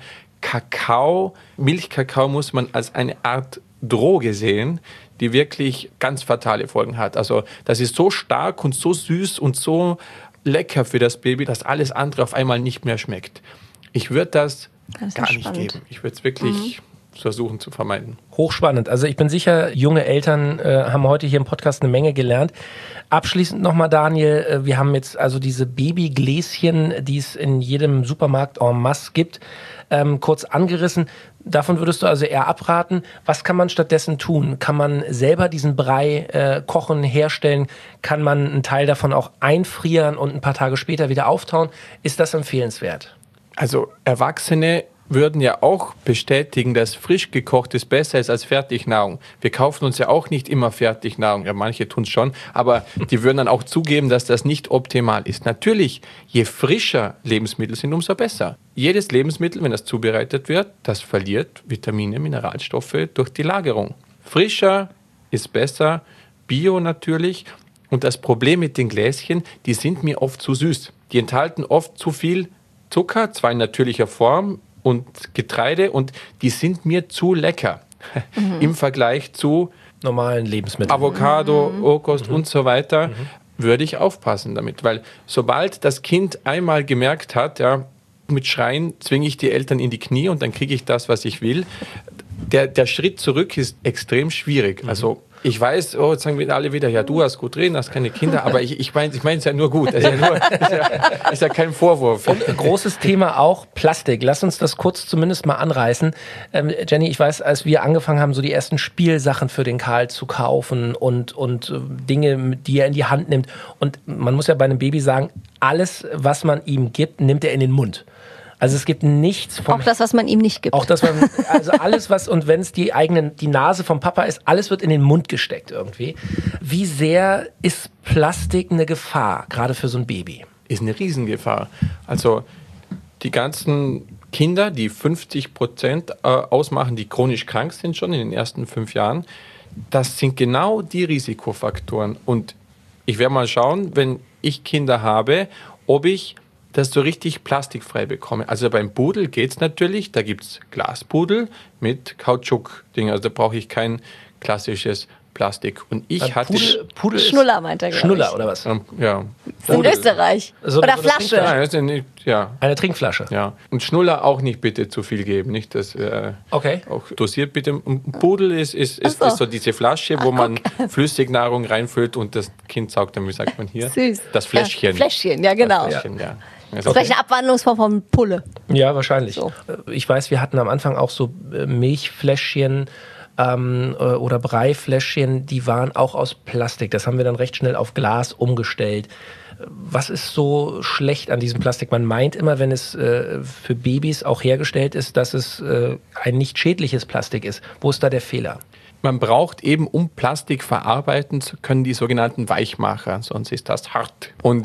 Kakao, Milchkakao muss man als eine Art Droge sehen, die wirklich ganz fatale Folgen hat. Also das ist so stark und so süß und so lecker für das Baby, dass alles andere auf einmal nicht mehr schmeckt. Ich würde das gar nicht geben. Ich würde es wirklich versuchen zu vermeiden. Hochspannend. Also ich bin sicher, junge Eltern haben heute hier im Podcast eine Menge gelernt. Abschließend nochmal, Daniel, wir haben jetzt also diese Babygläschen, die es in jedem Supermarkt en masse gibt, kurz angerissen. Davon würdest du also eher abraten. Was kann man stattdessen tun? Kann man selber diesen Brei kochen, herstellen? Kann man einen Teil davon auch einfrieren und ein paar Tage später wieder auftauen? Ist das empfehlenswert? Also Erwachsene würden ja auch bestätigen, dass frisch gekochtes besser ist als Fertignahrung. Wir kaufen uns ja auch nicht immer Fertignahrung. Ja, manche tun es schon, aber die würden dann auch zugeben, dass das nicht optimal ist. Natürlich, je frischer Lebensmittel sind, umso besser. Jedes Lebensmittel, wenn das zubereitet wird, das verliert Vitamine, Mineralstoffe durch die Lagerung. Frischer ist besser, Bio natürlich. Und das Problem mit den Gläschen, die sind mir oft zu süß. Die enthalten oft zu viel Zucker, zwar in natürlicher Form, und Getreide und die sind mir zu lecker im Vergleich zu normalen Lebensmitteln. Avocado, Rohkost und so weiter, würde ich aufpassen damit, weil sobald das Kind einmal gemerkt hat, ja, mit Schreien zwinge ich die Eltern in die Knie und dann kriege ich das, was ich will, der Schritt zurück ist extrem schwierig. Also ich weiß, jetzt sagen wir alle wieder, ja, du hast gut reden, hast keine Kinder, aber ich meine es ja nur gut. Ist ja kein Vorwurf. Und großes Thema auch Plastik. Lass uns das kurz zumindest mal anreißen. Jenny, ich weiß, als wir angefangen haben, so die ersten Spielsachen für den Karl zu kaufen und Dinge, die er in die Hand nimmt. Und man muss ja bei einem Baby sagen, alles, was man ihm gibt, nimmt er in den Mund. Also es gibt nichts von... Auch das, was man ihm nicht gibt. Auch das, also alles, was, und wenn es die Nase vom Papa ist, alles wird in den Mund gesteckt irgendwie. Wie sehr ist Plastik eine Gefahr, gerade für so ein Baby? Ist eine Riesengefahr. Also die ganzen Kinder, die 50% ausmachen, die chronisch krank sind schon in den ersten 5 Jahren, das sind genau die Risikofaktoren. Und ich werde mal schauen, wenn ich Kinder habe, ob ich das so richtig plastikfrei bekomme. Also beim Pudel geht es natürlich, da gibt es Glaspudel mit Kautschuk-Ding, also da brauche ich kein klassisches Plastik. Und ich hatte... Pudel Schnuller meint er, Schnuller, ich. oder was? Ja. In Österreich. Oder Flasche. Ja. Eine Trinkflasche. Ja. Und Schnuller auch nicht bitte zu viel geben, nicht? Das, okay. Auch dosiert bitte. Und Pudel ist so diese Flasche, wo man Flüssignahrung reinfüllt und das Kind saugt dann, wie sagt man hier? Süß. Das Fläschchen. Ja, Fläschchen, ja genau. Das Fläschchen, ja. Das ist vielleicht eine Abwandlungsform von Pulle. Ja, wahrscheinlich. So. Ich weiß, wir hatten am Anfang auch so Milchfläschchen, oder Breifläschchen, die waren auch aus Plastik. Das haben wir dann recht schnell auf Glas umgestellt. Was ist so schlecht an diesem Plastik? Man meint immer, wenn es für Babys auch hergestellt ist, dass es ein nicht schädliches Plastik ist. Wo ist da der Fehler? Man braucht eben, um Plastik verarbeiten zu können, die sogenannten Weichmacher, sonst ist das hart. Und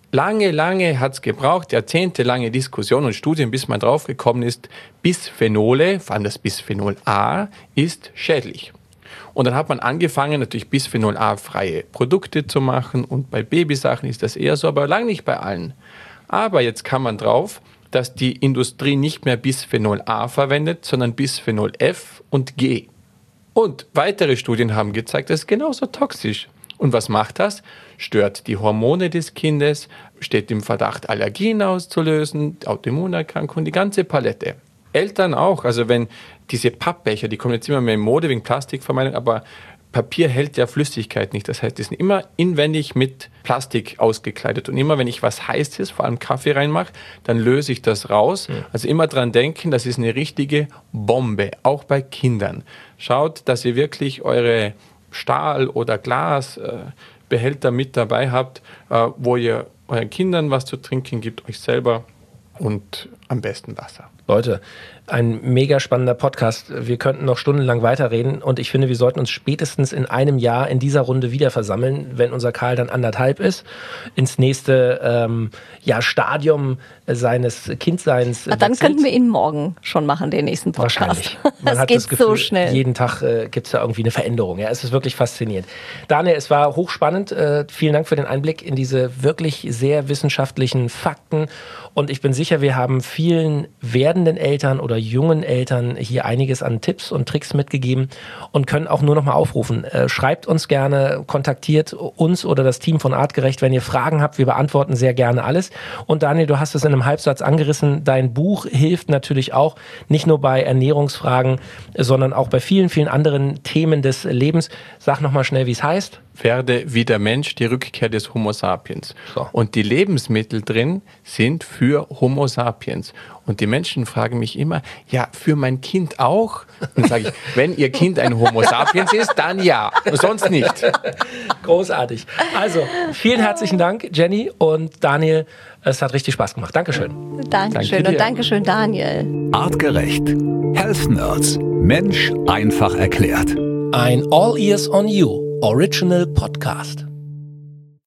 lange hat es gebraucht, jahrzehntelange Diskussionen und Studien, bis man draufgekommen ist, Bisphenole, vor allem das Bisphenol A, ist schädlich. Und dann hat man angefangen, natürlich Bisphenol A-freie Produkte zu machen und bei Babysachen ist das eher so, aber lange nicht bei allen. Aber jetzt kam man drauf, dass die Industrie nicht mehr Bisphenol A verwendet, sondern Bisphenol F und G. Und weitere Studien haben gezeigt, das ist genauso toxisch. Und was macht das? Stört die Hormone des Kindes, steht im Verdacht, Allergien auszulösen, Autoimmunerkrankungen, die ganze Palette. Eltern auch, also wenn diese Pappbecher, die kommen jetzt immer mehr in Mode wegen Plastikvermeidung, aber Papier hält ja Flüssigkeit nicht. Das heißt, die sind immer inwendig mit Plastik ausgekleidet. Und immer, wenn ich was Heißes, vor allem Kaffee reinmache, dann löse ich das raus. Also immer dran denken, das ist eine richtige Bombe, auch bei Kindern. Schaut, dass ihr wirklich eure Stahl- oder Glasbehälter mit dabei habt, wo ihr euren Kindern was zu trinken gibt, euch selber und am besten Wasser. Leute, ein mega spannender Podcast. Wir könnten noch stundenlang weiterreden und ich finde, wir sollten uns spätestens in einem Jahr in dieser Runde wieder versammeln, wenn unser Karl dann 1,5 ist, ins nächste Stadium seines Kindseins. Dann könnten wir ihn morgen schon machen, den nächsten Podcast. Wahrscheinlich. Man das hat geht das Gefühl, so schnell. Jeden Tag gibt es da irgendwie eine Veränderung. Ja, es ist wirklich faszinierend. Daniel, es war hochspannend. Vielen Dank für den Einblick in diese wirklich sehr wissenschaftlichen Fakten. Und ich bin sicher, wir haben vielen werdenden Eltern oder jungen Eltern hier einiges an Tipps und Tricks mitgegeben und können auch nur noch mal aufrufen. Schreibt uns gerne, kontaktiert uns oder das Team von Artgerecht, wenn ihr Fragen habt. Wir beantworten sehr gerne alles. Und Daniel, du hast es in einem Halbsatz angerissen. Dein Buch hilft natürlich auch nicht nur bei Ernährungsfragen, sondern auch bei vielen, vielen anderen Themen des Lebens. Sag noch mal schnell, wie es heißt. Werde wie der Mensch, die Rückkehr des Homo sapiens. So. Und die Lebensmittel drin sind für Homo sapiens. Und die Menschen fragen mich immer, ja, für mein Kind auch? Dann sage ich, wenn ihr Kind ein Homo sapiens ist, dann ja, sonst nicht. Großartig. Also, vielen herzlichen Dank, Jenny und Daniel. Es hat richtig Spaß gemacht. Dankeschön. Dankeschön und Dankeschön, Daniel. Artgerecht. Health Nerds. Mensch einfach erklärt. Ein All Ears on You Original Podcast.